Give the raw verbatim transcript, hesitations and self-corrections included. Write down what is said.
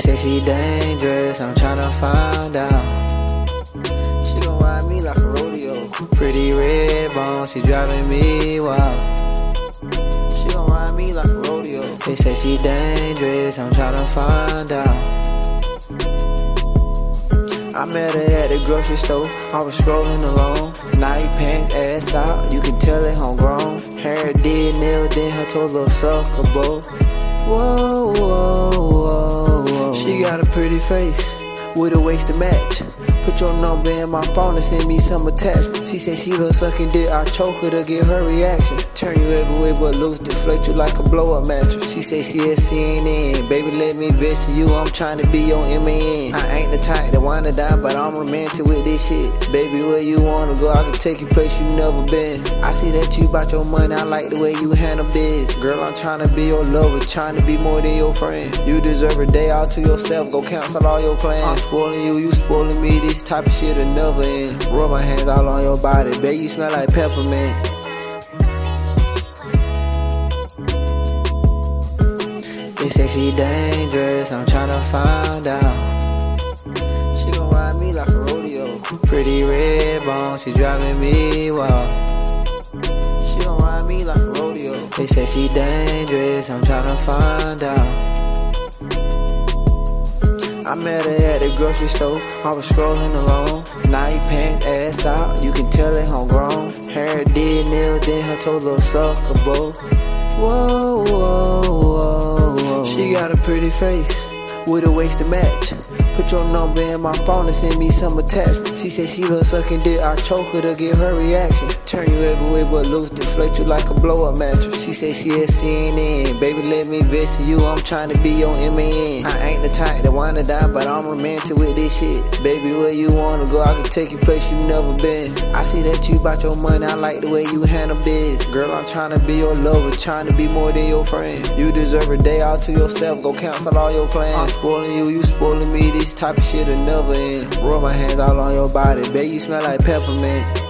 say she dangerous, I'm tryna find out. She gon' ride me like a rodeo. Pretty red bone, she driving me wild. She gon' ride me like a rodeo. They say she dangerous, I'm tryna find out. I met her at the grocery store, I was scrolling along. Night pants, ass out, you can tell it homegrown. Hair did, nails in her toes, little suckable. Whoa, whoa, whoa, whoa. She got a pretty face, with a waist to match. Put your number in my phone and send me some attachment. She said she love sucking dick, I choke her to get her reaction. Turn you every way but loose, deflate you like a blow-up mattress. She said she is C N N, baby let me visit you, I'm trying to be your M A N. I ain't the type that wanna die, but I'm romantic with this shit. Baby, where you wanna go, I can take you place you never been. I see that you bout your money, I like the way you handle biz. Girl, I'm trying to be your lover, trying to be more than your friend. You deserve a day out to yourself, go cancel all your plans. I'm spoiling you, you spoiling me, this type of shit'll never end. Rub my hands all on your body, baby, you smell like peppermint. They say she dangerous, I'm tryna find out. She gon' ride me like a rodeo. Pretty red bone, she driving me wild. She gon' ride me like a rodeo. They say she dangerous, I'm tryna find out. I met her at the grocery store, I was scrolling along. Night pants, ass out, you can tell it homegrown. Hair did, nails in her toes, little suckable. Whoa, whoa, whoa, whoa. She got a pretty face, with a waist to match. Put your number in my phone and send me some attachment. She said she love sucking dick, I choke her to get her reaction. Turn you every way but loose, deflate you like a blow-up mattress. She said she is C N N, baby let me visit you, I'm trying to be your M A N. I ain't the type that wanna die, but I'm romantic with this shit. Baby, where you wanna go, I can take you place you never been. I see that you bout your money, I like the way you handle biz. Girl, I'm trying to be your lover, trying to be more than your friend. You deserve a day out to yourself, go cancel all your plans. I'm spoiling you, you spoiling me, this type of shit'll never end. Rub my hands all on your body, baby, you smell like peppermint.